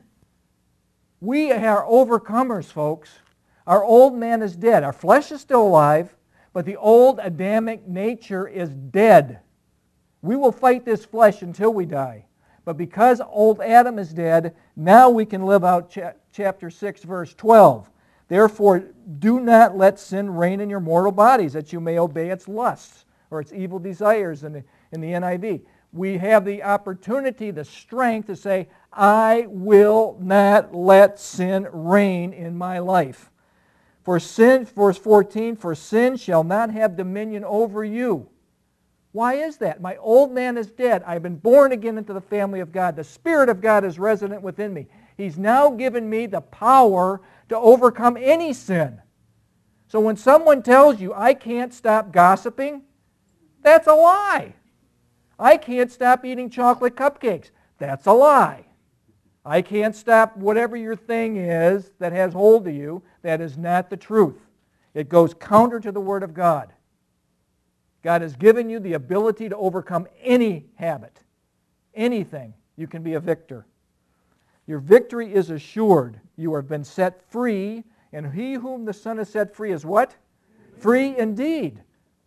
We are overcomers, folks. Our old man is dead. Our flesh is still alive, but the old Adamic nature is dead. We will fight this flesh until we die. But because old Adam is dead, now we can live out chapter 6, verse 12. Therefore, do not let sin reign in your mortal bodies, that you may obey its lusts, or its evil desires in the NIV. We have the opportunity, the strength to say, I will not let sin reign in my life. For sin, verse 14, for sin shall not have dominion over you. Why is that? My old man is dead. I've been born again into the family of God. The Spirit of God is resident within me. He's now given me the power to overcome any sin. So when someone tells you, I can't stop gossiping, that's a lie. I can't stop eating chocolate cupcakes. That's a lie. I can't stop whatever your thing is that has hold of you. That is not the truth. It goes counter to the Word of God. God has given you the ability to overcome any habit, anything. You can be a victor. Your victory is assured. You have been set free, and he whom the Son has set free is what? Free indeed.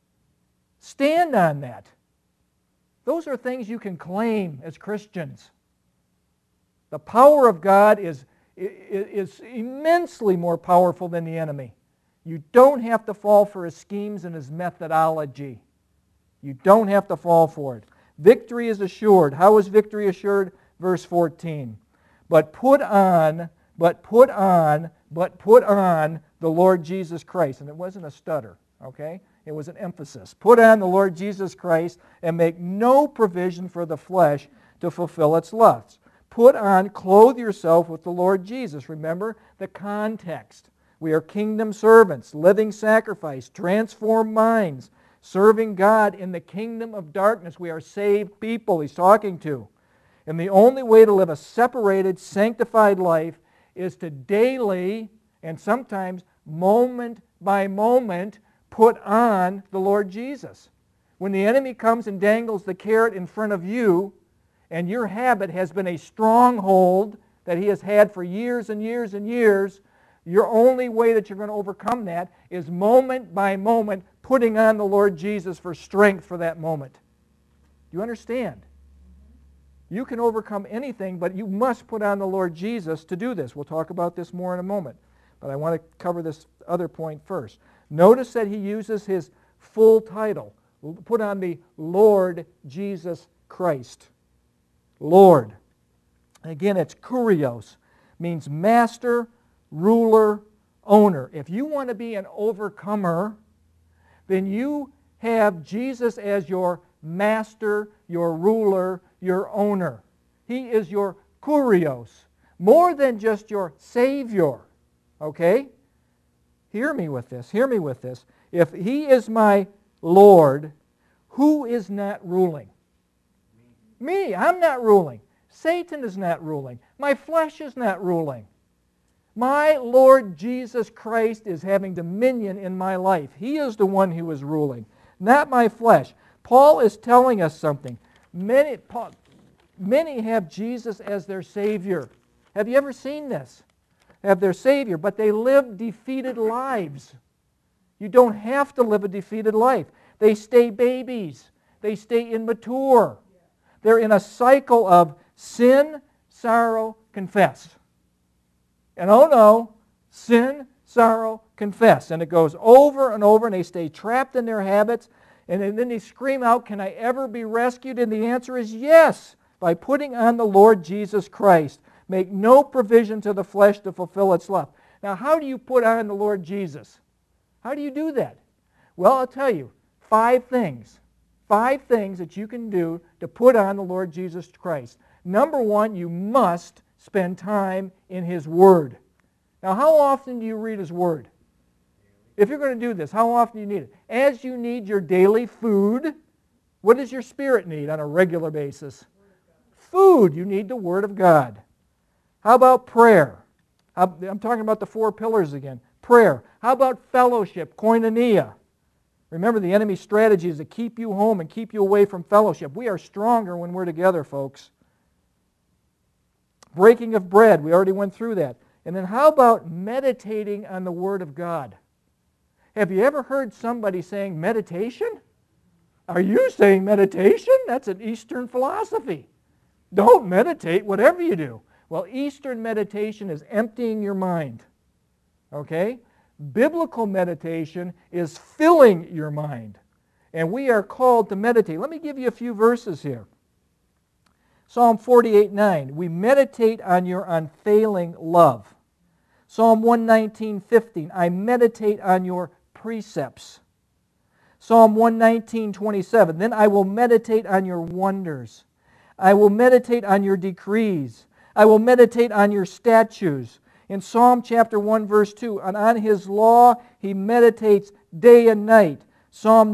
Stand on that. Those are things you can claim as Christians. The power of God is immensely more powerful than the enemy. You don't have to fall for his schemes and his methodology. You don't have to fall for it. Victory is assured. How is victory assured? Verse 14. But put on the Lord Jesus Christ. And it wasn't a stutter, okay? It was an emphasis. Put on the Lord Jesus Christ and make no provision for the flesh to fulfill its lusts. Clothe yourself with the Lord Jesus. Remember the context. We are kingdom servants, living sacrifice, transformed minds, serving God in the kingdom of darkness. We are saved people he's talking to. And the only way to live a separated, sanctified life is to daily, and sometimes moment by moment, put on the Lord Jesus. When the enemy comes and dangles the carrot in front of you, and your habit has been a stronghold that he has had for years and years and years, your only way that you're going to overcome that is moment by moment putting on the Lord Jesus for strength for that moment. Do you understand? You can overcome anything, but you must put on the Lord Jesus to do this. We'll talk about this more in a moment, but I want to cover this other point first. Notice that he uses his full title. Put on the Lord Jesus Christ. Lord. Again, it's kurios. Means master, ruler, owner. If you want to be an overcomer, then you have Jesus as your master, your ruler, your owner. He is your kurios. More than just your Savior. Okay? Hear me with this. Hear me with this. If he is my Lord, who is not ruling? Me. I'm not ruling. Satan is not ruling. My flesh is not ruling. My Lord Jesus Christ is having dominion in my life. He is the one who is ruling, not my flesh. Paul is telling us something. Many have Jesus as their Savior. Have you ever seen this? Have their Savior, but they live defeated lives. You don't have to live a defeated life. They stay babies. They stay immature. They're in a cycle of sin, sorrow, confess. And oh no, sin, sorrow, confess. And it goes over and over, and they stay trapped in their habits. And then they scream out, can I ever be rescued? And the answer is yes, by putting on the Lord Jesus Christ. Make no provision to the flesh to fulfill its lust. Now, how do you put on the Lord Jesus? How do you do that? Well, I'll tell you, 5 things. 5 things that you can do to put on the Lord Jesus Christ. Number 1, you must spend time in His Word. Now, how often do you read His Word? If you're going to do this, how often do you need it? As you need your daily food, what does your spirit need on a regular basis? Food. You need the Word of God. How about prayer? I'm talking about the 4 pillars again. Prayer. How about fellowship, koinonia? Remember, the enemy's strategy is to keep you home and keep you away from fellowship. We are stronger when we're together, folks. Breaking of bread. We already went through that. And then how about meditating on the Word of God? Have you ever heard somebody saying meditation? Are you saying meditation? That's an Eastern philosophy. Don't meditate, whatever you do. Well, Eastern meditation is emptying your mind. Okay? Biblical meditation is filling your mind. And we are called to meditate. Let me give you a few verses here. Psalm 48:9. We meditate on your unfailing love. Psalm 119:15. I meditate on your precepts. Psalm 119:27. Then I will meditate on your wonders. I will meditate on your decrees. I will meditate on your statutes. In Psalm chapter 1, verse 2, and on His law he meditates day and night. Psalm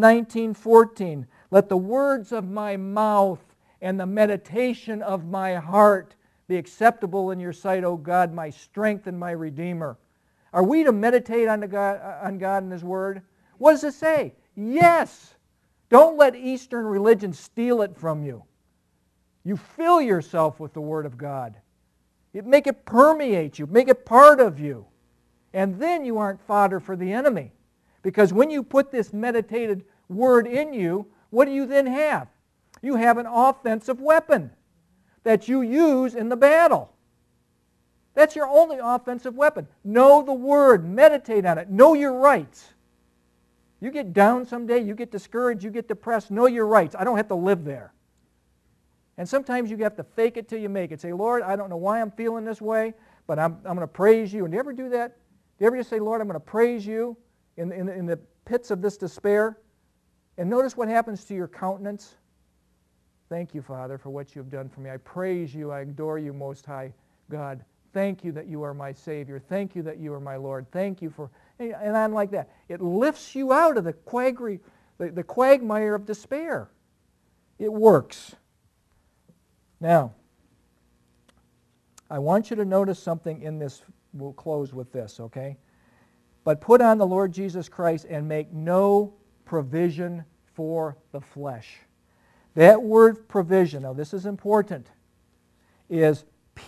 19:14, let the words of my mouth and the meditation of my heart be acceptable in your sight, O God, my strength and my Redeemer. Are we to meditate on God and His Word? What does it say? Yes. Don't let Eastern religion steal it from you. You fill yourself with the Word of God. Make it permeate you. Make it part of you. And then you aren't fodder for the enemy. Because when you put this meditated Word in you, what do you then have? You have an offensive weapon that you use in the battle. That's your only offensive weapon. Know the Word. Meditate on it. Know your rights. You get down someday, you get discouraged, you get depressed, know your rights. I don't have to live there. And sometimes you have to fake it till you make it. Say, Lord, I don't know why I'm feeling this way, but I'm going to praise you. And do you ever do that? Do you ever just say, Lord, I'm going to praise you in the pits of this despair? And notice what happens to your countenance. Thank you, Father, for what you have done for me. I praise you. I adore you, Most High God. Thank you that you are my Savior. Thank you that you are my Lord. Thank you for... And I'm like that. It lifts you out of the quagmire of despair. It works. Now, I want you to notice something in this. We'll close with this, okay? But put on the Lord Jesus Christ and make no provision for the flesh. That word provision, now this is important, is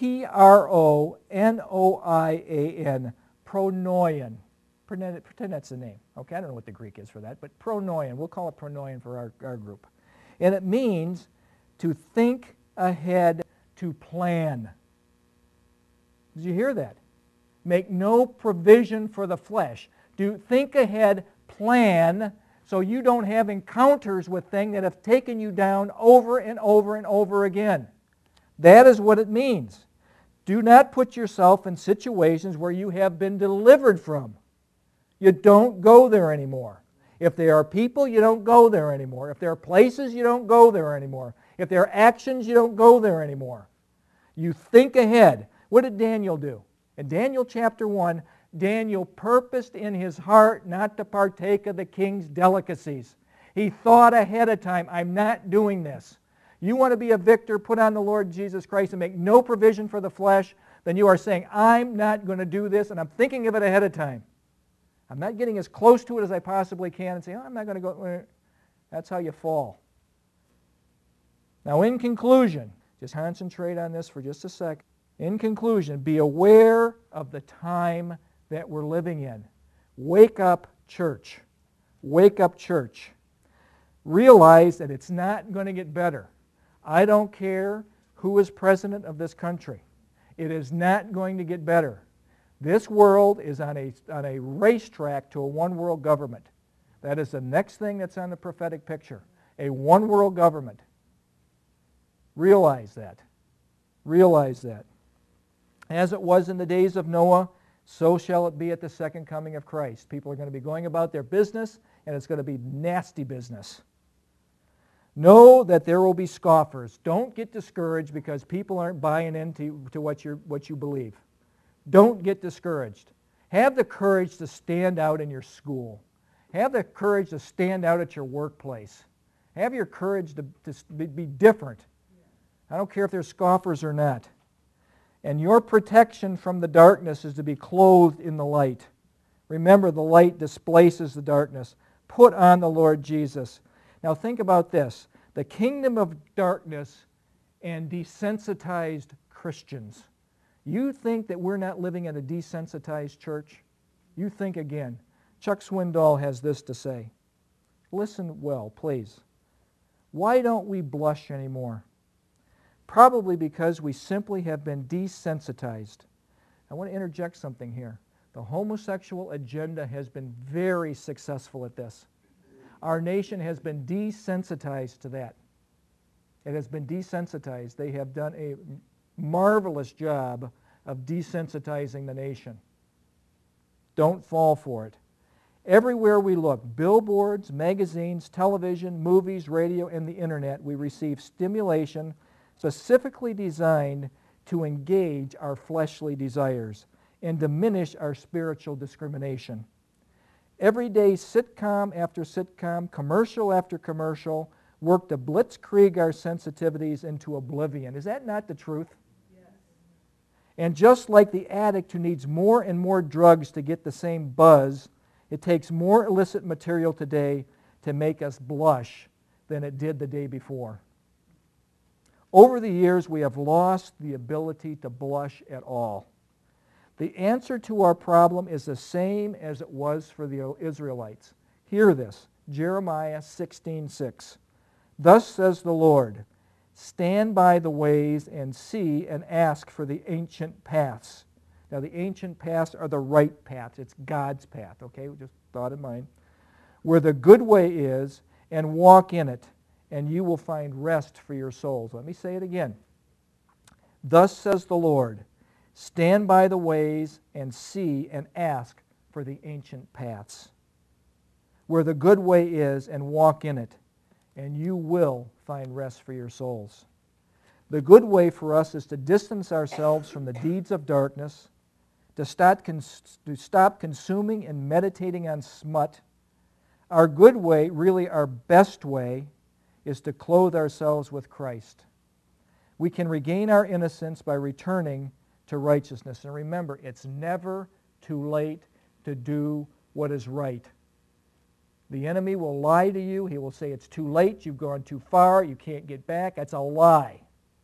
P-R-O-N-O-I-A-N, pronoian. Pretend that's the name. Okay, I don't know what the Greek is for that, but pronoian. We'll call it pronoian for our group. And it means to think ahead, to plan. Did you hear that? Make no provision for the flesh. Do think ahead, plan, so you don't have encounters with things that have taken you down over and over and over again. That is what it means. Do not put yourself in situations where you have been delivered from. You don't go there anymore. If there are people, you don't go there anymore. If there are places, you don't go there anymore. If there are actions, you don't go there anymore. You think ahead. What did Daniel do? In Daniel chapter 1, Daniel purposed in his heart not to partake of the king's delicacies. He thought ahead of time, I'm not doing this. You want to be a victor, put on the Lord Jesus Christ and make no provision for the flesh, then you are saying, I'm not going to do this, and I'm thinking of it ahead of time. I'm not getting as close to it as I possibly can and saying, I'm not going to go. That's how you fall. Now, in conclusion, just concentrate on this for just a second. In conclusion, be aware of the time that we're living in. Wake up, church. Wake up, church. Realize that it's not going to get better. I don't care who is president of this country. It is not going to get better. This world is on a racetrack to a one-world government. That is the next thing that's on the prophetic picture. A one-world government. Realize that. Realize that. As it was in the days of Noah, so shall it be at the second coming of Christ. People are going to be going about their business, and it's going to be nasty business. Know that there will be scoffers. Don't get discouraged because people aren't buying into what you believe. Don't get discouraged. Have the courage to stand out in your school. Have the courage to stand out at your workplace. Have your courage to be different. I don't care if they're scoffers or not. And your protection from the darkness is to be clothed in the light. Remember, the light displaces the darkness. Put on the Lord Jesus. Now think about this. The kingdom of darkness and desensitized Christians. You think that we're not living in a desensitized church? You think again. Chuck Swindoll has this to say. Listen well, please. Why don't we blush anymore? Probably because we simply have been desensitized. I want to interject something here. The homosexual agenda has been very successful at this. Our nation has been desensitized to that. It has been desensitized. They have done a marvelous job of desensitizing the nation. Don't fall for it. Everywhere we look, billboards, magazines, television, movies, radio, and the internet, we receive stimulation specifically designed to engage our fleshly desires and diminish our spiritual discrimination. Every day, sitcom after sitcom, commercial after commercial, work to blitzkrieg our sensitivities into oblivion. Is that not the truth? Yes. And just like the addict who needs more and more drugs to get the same buzz, it takes more illicit material today to make us blush than it did the day before. Over the years, we have lost the ability to blush at all. The answer to our problem is the same as it was for the Israelites. Hear this, Jeremiah 16:6. Thus says the Lord, stand by the ways and see and ask for the ancient paths. Now the ancient paths are the right paths. It's God's path, okay? Just thought in mind. Where the good way is, and walk in it, and you will find rest for your souls. Let me say it again. Thus says the Lord, stand by the ways and see and ask for the ancient paths. Where the good way is, and walk in it, and you will find rest for your souls. The good way for us is to distance ourselves from the deeds of darkness, to stop consuming and meditating on smut. Our good way, really our best way, is to clothe ourselves with Christ. We can regain our innocence by returning to righteousness. And remember, it's never too late to do what is right. The enemy will lie to you. He will say it's too late, you've gone too far, you can't get back. That's a lie.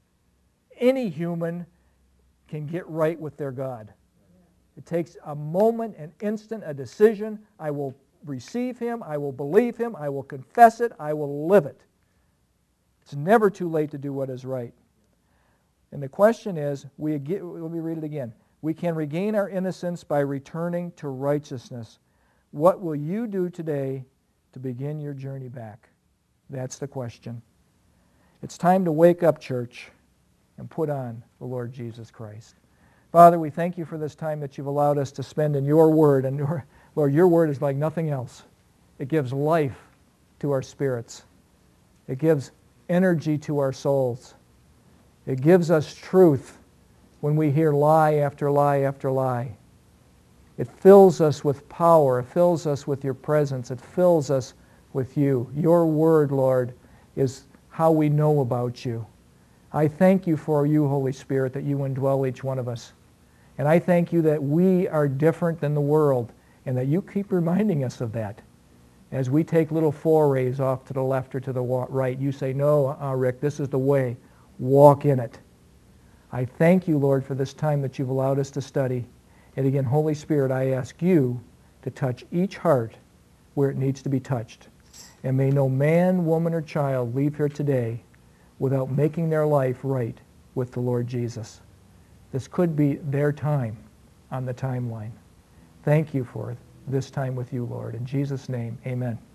Any human can get right with their God. It takes a moment, an instant, a decision. I will receive Him, I will believe Him, I will confess it, I will live it. It's never too late to do what is right. And the question is, let me read it again. We can regain our innocence by returning to righteousness. What will you do today to begin your journey back? That's the question. It's time to wake up, church, and put on the Lord Jesus Christ. Father, we thank you for this time that you've allowed us to spend in your word. And Lord, your word is like nothing else. It gives life to our spirits. It gives energy to our souls. It gives us truth when we hear lie after lie after lie. It fills us with power. It fills us with your presence. It fills us with you. Your word, Lord, is how we know about you. I thank you for you, Holy Spirit, that you indwell each one of us. And I thank you that we are different than the world and that you keep reminding us of that. As we take little forays off to the left or to the right, you say, no, Rick, this is the way. Walk in it. I thank you, Lord, for this time that you've allowed us to study. And again, Holy Spirit, I ask you to touch each heart where it needs to be touched. And may no man, woman, or child leave here today without making their life right with the Lord Jesus. This could be their time on the timeline. Thank you for this time with you, Lord. In Jesus' name, amen.